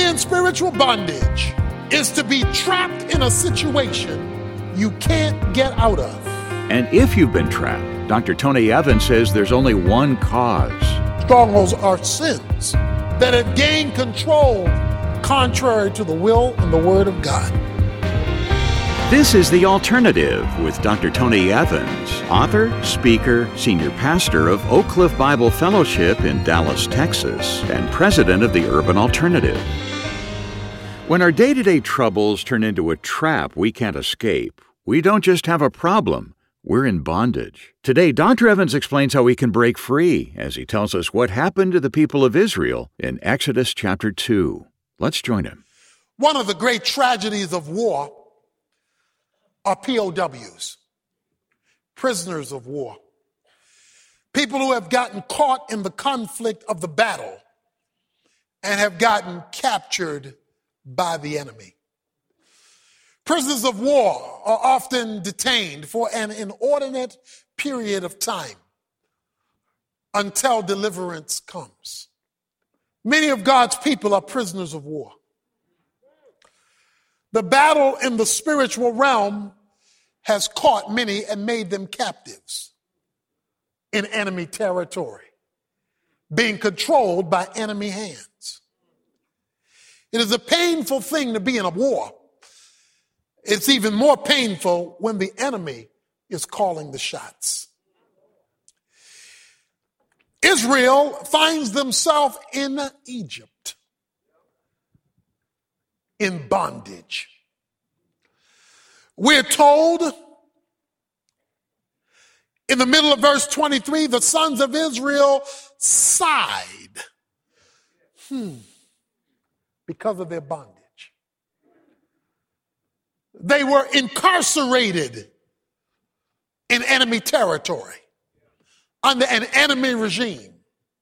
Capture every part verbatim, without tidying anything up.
in spiritual bondage is to be trapped in a situation you can't get out of. And if you've been trapped, Doctor Tony Evans says there's only one cause. Strongholds are sins that have gained control contrary to the will and the word of God. This is The Alternative with Doctor Tony Evans, author, speaker, senior pastor of Oak Cliff Bible Fellowship in Dallas, Texas, and president of the Urban Alternative. When our day-to-day troubles turn into a trap we can't escape, we don't just have a problem, we're in bondage. Today, Doctor Evans explains how we can break free as he tells us what happened to the people of Israel in Exodus chapter two. Let's join him. One of the great tragedies of war are P O Ws, prisoners of war, people who have gotten caught in the conflict of the battle and have gotten captured by the enemy. Prisoners of war are often detained for an inordinate period of time until deliverance comes. Many of God's people are prisoners of war. The battle in the spiritual realm has caught many and made them captives in enemy territory, being controlled by enemy hands. It is a painful thing to be in a war. It's even more painful when the enemy is calling the shots. Israel finds themselves in Egypt, in bondage. We're told in the middle of verse twenty-three, the sons of Israel sighed hmm, because of their bondage. They were incarcerated in enemy territory under an enemy regime,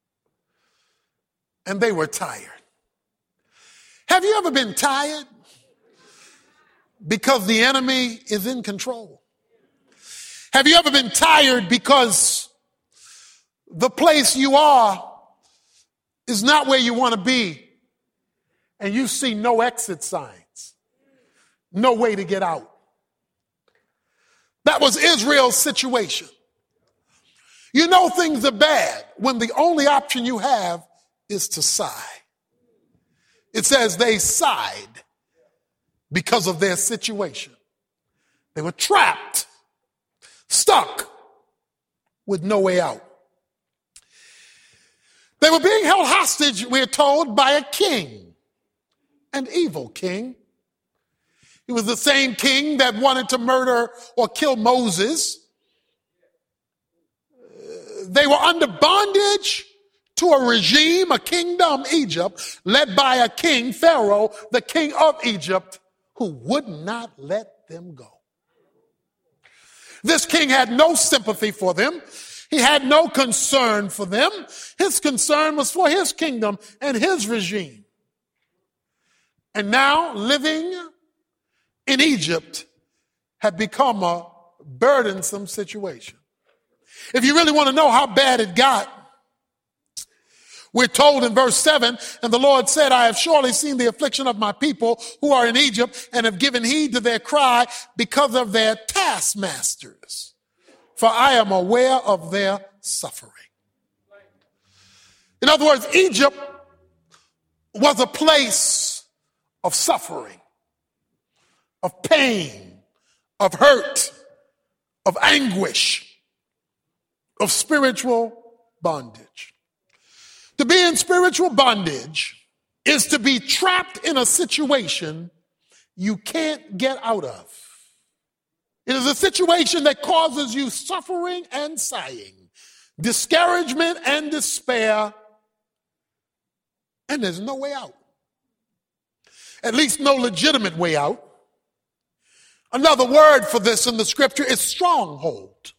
and they were tired. Have you ever been tired because the enemy is in control? Have you ever been tired because the place you are is not where you want to be and you see no exit signs, no way to get out? That was Israel's situation. You know things are bad when the only option you have is to sigh. It says they sighed because of their situation. They were trapped, stuck with no way out. They were being held hostage, we're told, by a king, an evil king. He was the same king that wanted to murder or kill Moses. They were under bondage to a regime, a kingdom, Egypt, led by a king, Pharaoh, the king of Egypt, who would not let them go. This king had no sympathy for them. He had no concern for them. His concern was for his kingdom and his regime. And now living in Egypt had become a burdensome situation. If you really want to know how bad it got, we're told in verse seven, and the Lord said, I have surely seen the affliction of my people who are in Egypt and have given heed to their cry because of their taskmasters, for I am aware of their suffering. In other words, Egypt was a place of suffering, of pain, of hurt, of anguish, of spiritual bondage. To be in spiritual bondage is to be trapped in a situation you can't get out of. It is a situation that causes you suffering and sighing, discouragement and despair, and there's no way out. At least no legitimate way out. Another word for this in the scripture is stronghold.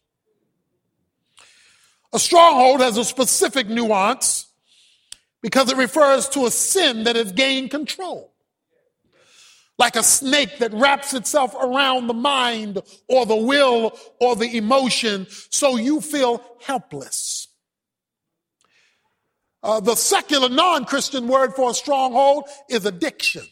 A stronghold has a specific nuance because it refers to a sin that has gained control. Like a snake that wraps itself around the mind or the will or the emotion so you feel helpless. Uh, the secular non-Christian word for a stronghold is addiction.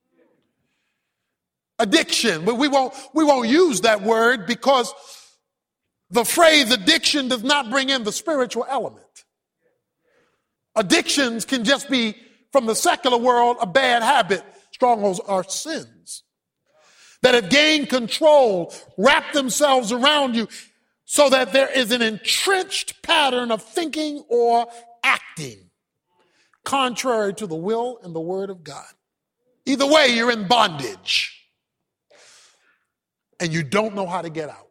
Addiction. But we won't, we won't use that word because the phrase addiction does not bring in the spiritual element. Addictions can just be, from the secular world, a bad habit. Strongholds are sins that have gained control, wrapped themselves around you so that there is an entrenched pattern of thinking or acting contrary to the will and the word of God. Either way, you're in bondage and you don't know how to get out.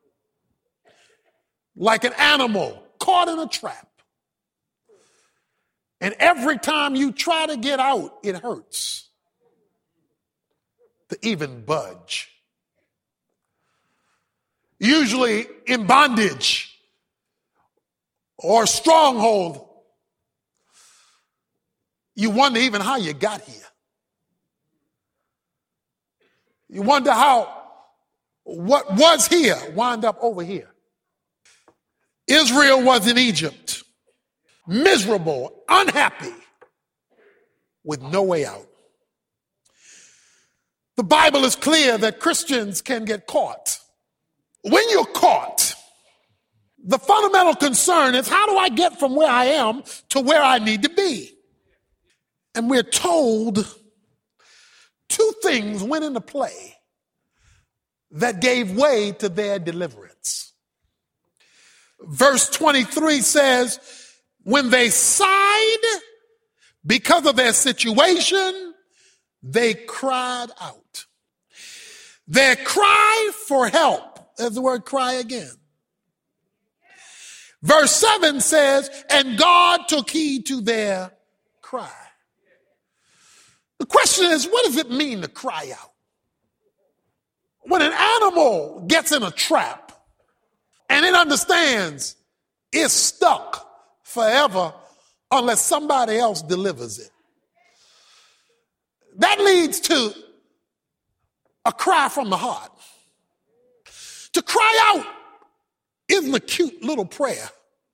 Like an animal caught in a trap. And every time you try to get out, it hurts to even budge. Usually in bondage or stronghold, you wonder even how you got here. You wonder how what was here wound up over here. Israel was in Egypt, miserable, unhappy, with no way out. The Bible is clear that Christians can get caught. When you're caught, the fundamental concern is, how do I get from where I am to where I need to be? And we're told two things went into play that gave way to their deliverance. Verse twenty-three says, when they sighed because of their situation, they cried out. Their cry for help, there's the word cry again. Verse seven says, and God took heed to their cry. The question is, what does it mean to cry out? When an animal gets in a trap and it understands it's stuck forever unless somebody else delivers it, that leads to a cry from the heart. To cry out isn't a cute little prayer.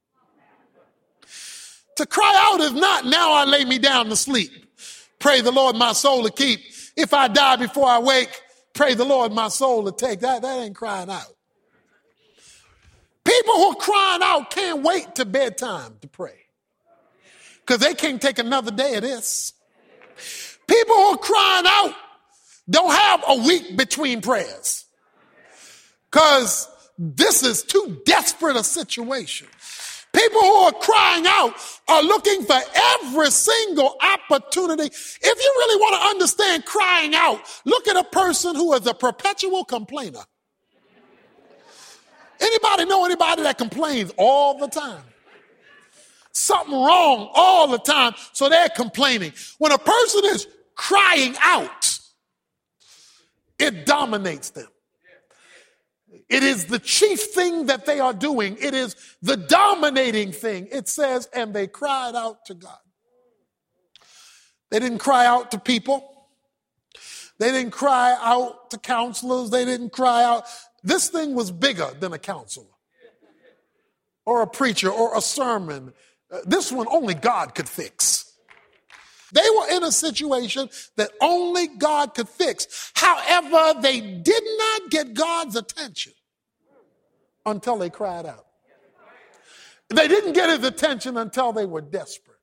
To cry out is not, now I lay me down to sleep. Pray the Lord my soul to keep. If I die before I wake, pray the Lord my soul to take. That, that ain't crying out. People who are crying out can't wait to bedtime to pray because they can't take another day of this. People who are crying out don't have a week between prayers because this is too desperate a situation. People who are crying out are looking for every single opportunity. If you really want to understand crying out, look at a person who is a perpetual complainer. Anybody know anybody that complains all the time? Something wrong all the time, so they're complaining. When a person is crying out, it dominates them. It is the chief thing that they are doing. It is the dominating thing. It says, and they cried out to God. They didn't cry out to people. They didn't cry out to counselors. They didn't cry out. This thing was bigger than a counselor or a preacher or a sermon. Uh, this one only God could fix. They were in a situation that only God could fix. However, they did not get God's attention until they cried out. They didn't get his attention until they were desperate.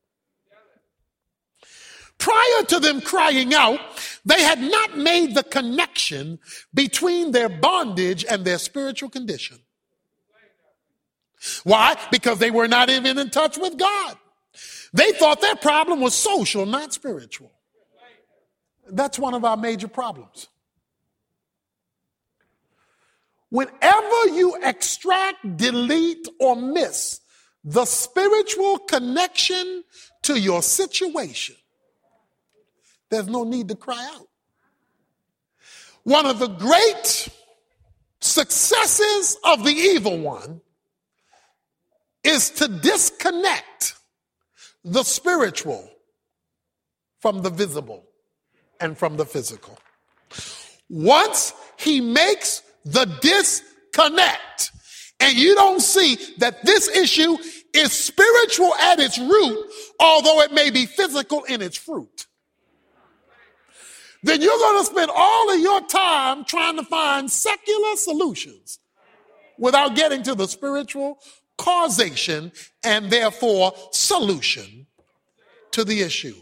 Prior to them crying out, they had not made the connection between their bondage and their spiritual condition. Why? Because they were not even in touch with God. They thought their problem was social, not spiritual. That's one of our major problems. Whenever you extract, delete, or miss the spiritual connection to your situation, there's no need to cry out. One of the great successes of the evil one is to disconnect the spiritual from the visible and from the physical. Once he makes the disconnect and you don't see that this issue is spiritual at its root, although it may be physical in its fruit, then you're going to spend all of your time trying to find secular solutions without getting to the spiritual causation and therefore solution to the issue.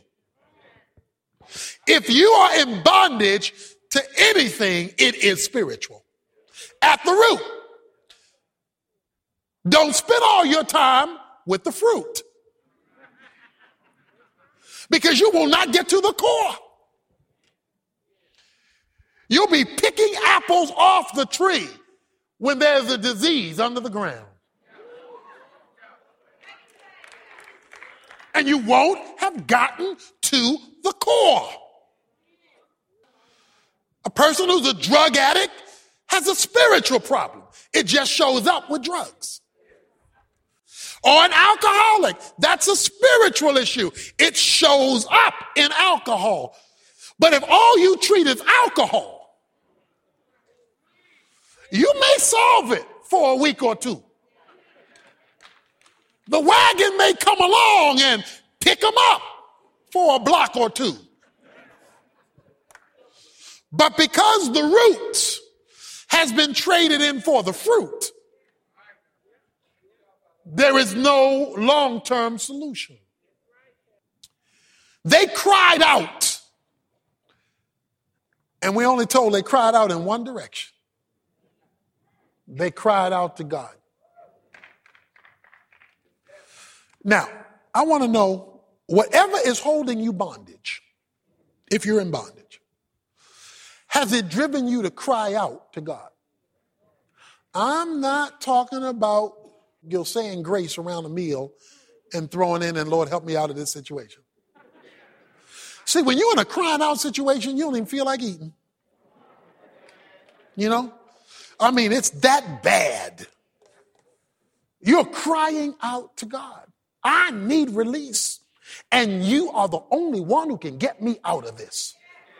If you are in bondage to anything, it is spiritual at the root. Don't spend all your time with the fruit, because you will not get to the core. You'll be picking apples off the tree when there's a disease under the ground. And you won't have gotten to the core. A person who's a drug addict has a spiritual problem. It just shows up with drugs. Or an alcoholic, that's a spiritual issue. It shows up in alcohol. But if all you treat is alcohol, you may solve it for a week or two. The wagon may come along and pick them up for a block or two. But because the root has been traded in for the fruit, there is no long-term solution. They cried out, and we only told they cried out in one direction. They cried out to God. Now, I want to know, whatever is holding you bondage, if you're in bondage, has it driven you to cry out to God? I'm not talking about you're saying grace around a meal and throwing in, and Lord, help me out of this situation. See, when you're in a crying out situation, you don't even feel like eating. You know? I mean, it's that bad. You're crying out to God. I need release, and you are the only one who can get me out of this.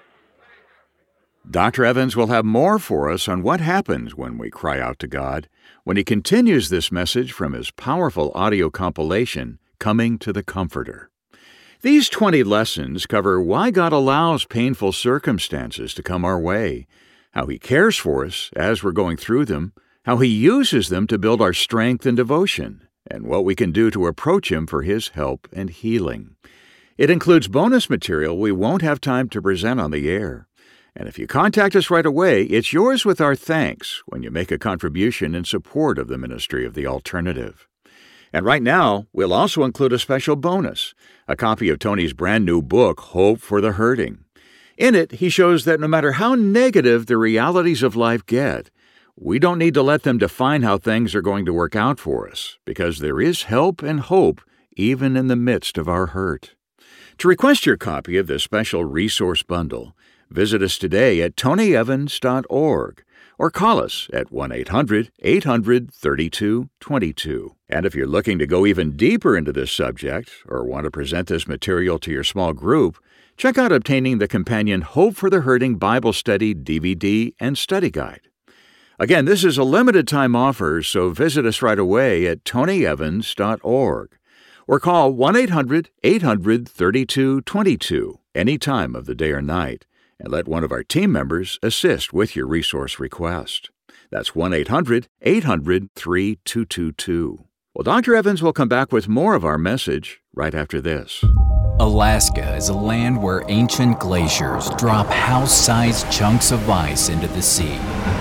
Doctor Evans will have more for us on what happens when we cry out to God when he continues this message from his powerful audio compilation, Coming to the Comforter. These twenty lessons cover why God allows painful circumstances to come our way, how he cares for us as we're going through them, how he uses them to build our strength and devotion, and what we can do to approach him for his help and healing. It includes bonus material we won't have time to present on the air. And if you contact us right away, it's yours with our thanks when you make a contribution in support of the ministry of the alternative. And right now, we'll also include a special bonus, a copy of Tony's brand new book, Hope for the Hurting. In it, he shows that no matter how negative the realities of life get, we don't need to let them define how things are going to work out for us, because there is help and hope even in the midst of our hurt. To request your copy of this special resource bundle, visit us today at tony evans dot org or call us at one eight hundred eight hundred thirty-two twenty-two. And if you're looking to go even deeper into this subject or want to present this material to your small group, check out obtaining the companion Hope for the Hurting Bible Study D V D and Study Guide. Again, this is a limited-time offer, so visit us right away at tony evans dot org or call one eight hundred eight hundred thirty-two twenty-two any time of the day or night, and let one of our team members assist with your resource request. That's one eight hundred eight hundred three two two two. Well, Doctor Evans will come back with more of our message right after this. Alaska is a land where ancient glaciers drop house-sized chunks of ice into the sea,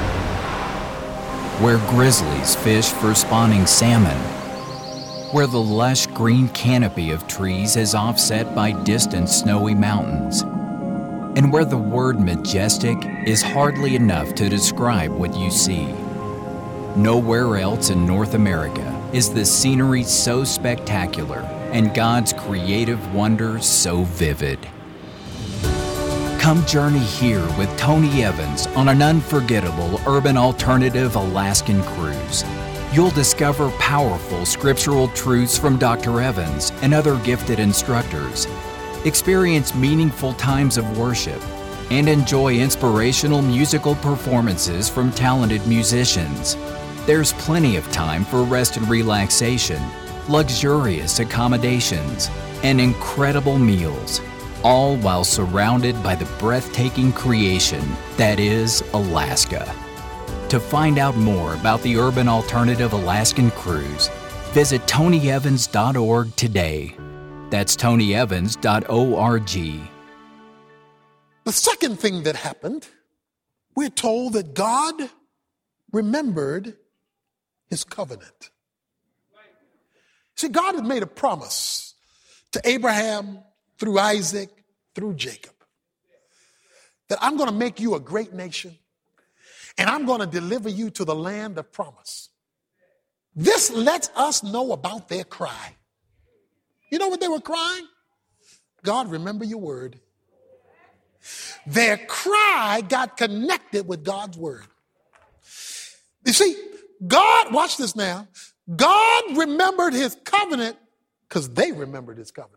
where grizzlies fish for spawning salmon, where the lush green canopy of trees is offset by distant snowy mountains, and where the word majestic is hardly enough to describe what you see. Nowhere else in North America is the scenery so spectacular and God's creative wonders so vivid. Come journey here with Tony Evans on an unforgettable urban alternative Alaskan cruise. You'll discover powerful scriptural truths from Doctor Evans and other gifted instructors, experience meaningful times of worship, and enjoy inspirational musical performances from talented musicians. There's plenty of time for rest and relaxation, luxurious accommodations, and incredible meals, all while surrounded by the breathtaking creation that is Alaska. To find out more about the Urban Alternative Alaskan Cruise, visit tony evans dot org today. That's tony evans dot org. The second thing that happened, we're told that God remembered his covenant. See, God had made a promise to Abraham through Isaac, through Jacob, that I'm going to make you a great nation and I'm going to deliver you to the land of promise. This lets us know about their cry. You know what they were crying? God, remember your word. Their cry got connected with God's word. You see, God, watch this now. God remembered his covenant because they remembered his covenant.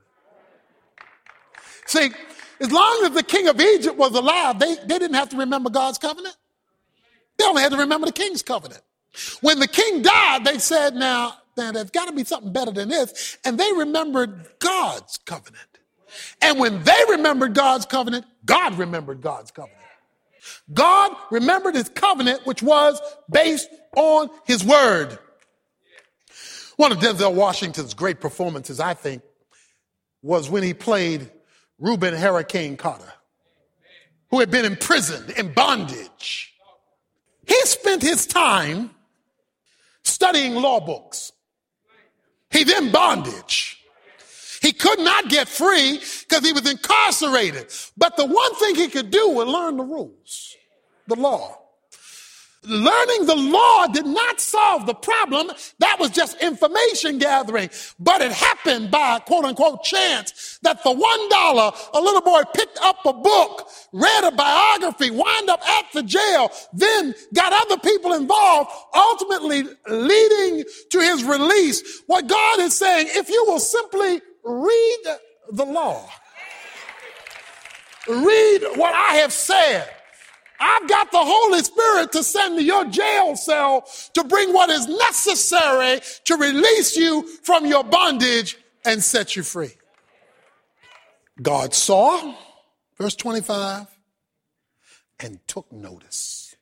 See, as long as the king of Egypt was alive, they, they didn't have to remember God's covenant. They only had to remember the king's covenant. When the king died, they said, now, now there's got to be something better than this. And they remembered God's covenant. And when they remembered God's covenant, God remembered God's covenant. God remembered his covenant, which was based on his word. One of Denzel Washington's great performances, I think, was when he played Reuben Hurricane Carter, who had been imprisoned in bondage. He spent his time studying law books. He's in bondage. He could not get free because he was incarcerated. But the one thing he could do was learn the rules, the law. Learning the law did not solve the problem. That was just information gathering. But it happened by quote unquote chance that for one dollar, a little boy picked up a book, read a biography, wound up at the jail, then got other people involved, ultimately leading to his release. What God is saying, if you will simply read the law, read what I have said, I've got the Holy Spirit to send to your jail cell to bring what is necessary to release you from your bondage and set you free. God saw, verse twenty-five, and took notice.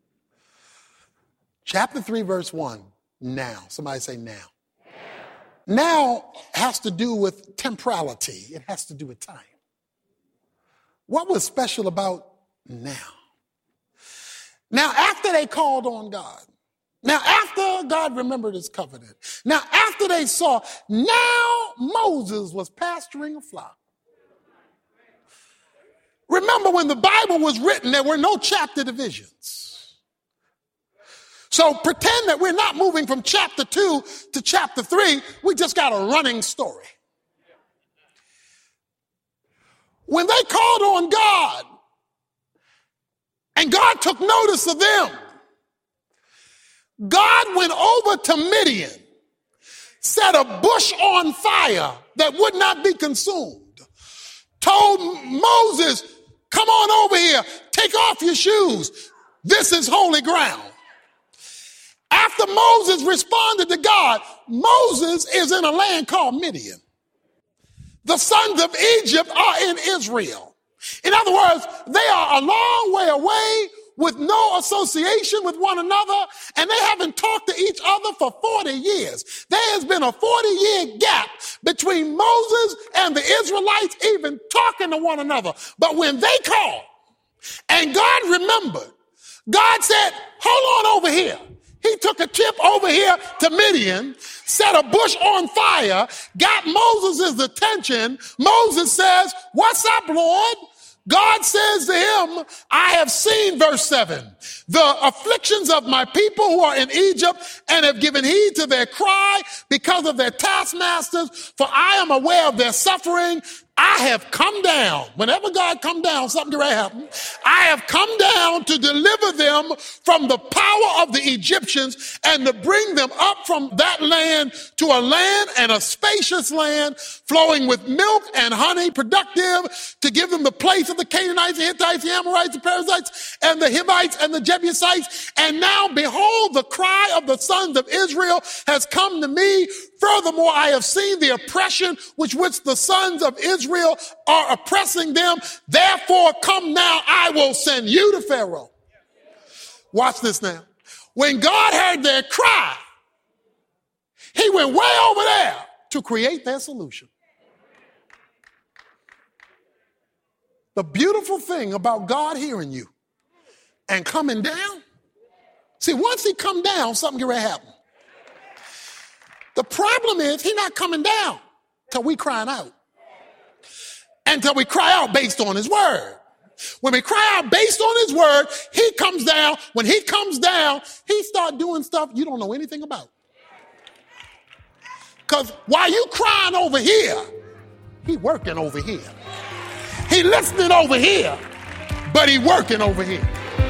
Chapter three, verse one, now. Somebody say now. Now, now has to do with temporality. It has to do with time. What was special about now? Now, after they called on God, now after God remembered his covenant, now after they saw, now Moses was pasturing a flock. Remember, when the Bible was written, there were no chapter divisions. So pretend that we're not moving from chapter two to chapter three. We just got a running story. When they called on God, and God took notice of them, God went over to Midian, set a bush on fire that would not be consumed, told Moses, come on over here, take off your shoes. This is holy ground. After Moses responded to God, Moses is in a land called Midian. The sons of Egypt are in Israel. In other words, they are a long way away with no association with one another, and they haven't talked to each other for forty years. There has been a forty-year gap between Moses and the Israelites even talking to one another. But when they called and God remembered, God said, hold on over here. He took a trip over here to Midian, set a bush on fire, got Moses' attention. Moses says, what's up, Lord? God says to him, I have seen, verse seven, the afflictions of my people who are in Egypt and have given heed to their cry because of their taskmasters, for I am aware of their suffering. I have come down. Whenever God come down, something will happen. I have come down to deliver them from the power of the Egyptians and to bring them up from that land to a land and a spacious land flowing with milk and honey, productive, to give them the place of the Canaanites, the Hittites, the Amorites, the Perizzites, and the Hivites, and the Jebusites. And now, behold, the cry of the sons of Israel has come to me. Furthermore, I have seen the oppression which which the sons of Israel are oppressing them. Therefore, come now, I will send you to Pharaoh. Watch this now. When God heard their cry, he went way over there to create their solution. The beautiful thing about God hearing you and coming down, see, once he come down, something get ready to happen. The problem is he's not coming down till we crying out. Until we cry out based on his word. When we cry out based on his word, he comes down. When he comes down, he start doing stuff you don't know anything about. Because while you crying over here, he working over here. He listening over here, but he working over here.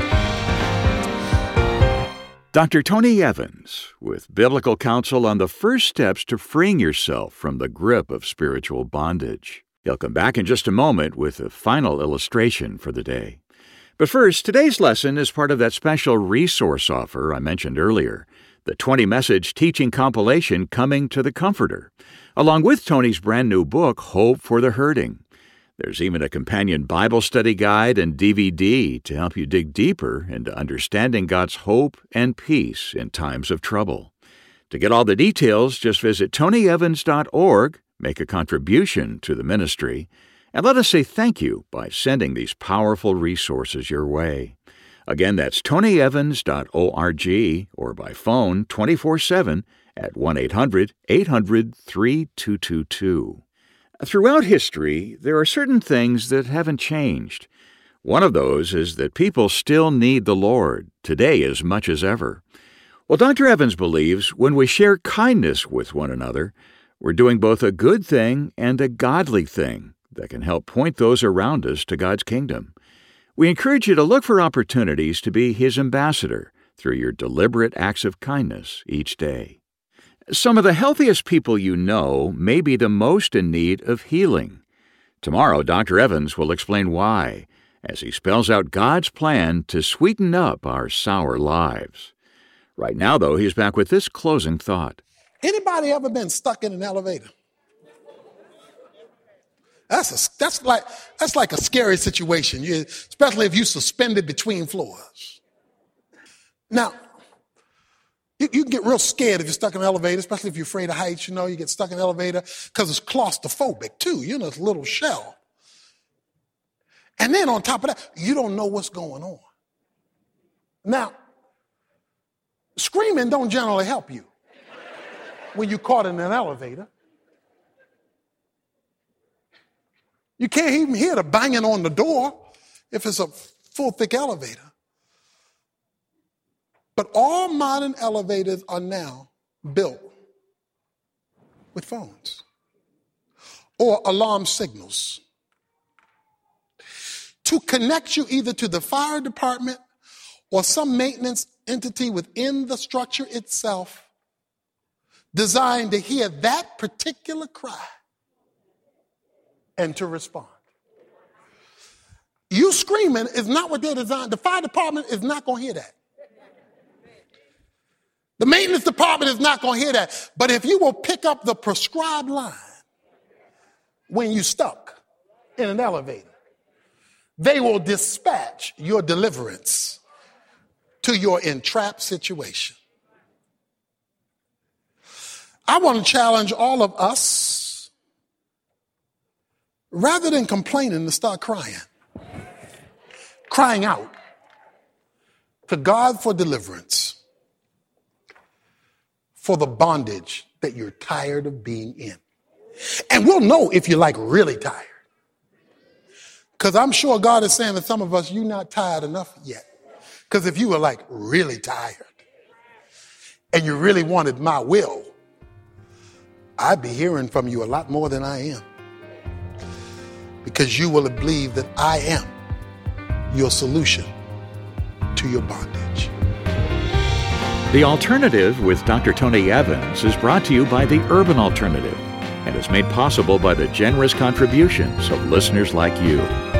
Doctor Tony Evans with biblical counsel on the first steps to freeing yourself from the grip of spiritual bondage. He'll come back in just a moment with a final illustration for the day. But first, today's lesson is part of that special resource offer I mentioned earlier, the twenty-message teaching compilation Coming to the Comforter, along with Tony's brand new book, Hope for the Hurting. There's even a companion Bible study guide and D V D to help you dig deeper into understanding God's hope and peace in times of trouble. To get all the details, just visit tony evans dot org, make a contribution to the ministry, and let us say thank you by sending these powerful resources your way. Again, that's tony evans dot org or by phone twenty-four seven at one eight hundred eight hundred three two two two. Throughout history, there are certain things that haven't changed. One of those is that people still need the Lord, today as much as ever. Well, Doctor Evans believes when we share kindness with one another, we're doing both a good thing and a godly thing that can help point those around us to God's kingdom. We encourage you to look for opportunities to be His ambassador through your deliberate acts of kindness each day. Some of the healthiest people you know may be the most in need of healing. Tomorrow, Doctor Evans will explain why, as he spells out God's plan to sweeten up our sour lives. Right now, though, he's back with this closing thought. Anybody ever been stuck in an elevator? That's a, that's like that's like a scary situation, you, especially if you're suspended between floors. Now, You, you can get real scared if you're stuck in an elevator, especially if you're afraid of heights. You know, you get stuck in an elevator because it's claustrophobic too. You know, it's a little shell. And then on top of that, you don't know what's going on. Now, screaming don't generally help you when you're caught in an elevator. You can't even hear the banging on the door if it's a full, thick elevator. But all modern elevators are now built with phones or alarm signals to connect you either to the fire department or some maintenance entity within the structure itself designed to hear that particular cry and to respond. You screaming is not what they're designed. The fire department is not going to hear that. The maintenance department is not going to hear that. But if you will pick up the prescribed line when you're stuck in an elevator, they will dispatch your deliverance to your entrapped situation. I want to challenge all of us, rather than complaining, to start crying. Crying out to God for deliverance. For the bondage that you're tired of being in. And we'll know if you're like really tired. Because I'm sure God is saying to some of us, you're not tired enough yet. Because if you were like really tired and you really wanted my will, I'd be hearing from you a lot more than I am. because you will believe that I am your solution to your bondage. The Alternative with Doctor Tony Evans is brought to you by the Urban Alternative and is made possible by the generous contributions of listeners like you.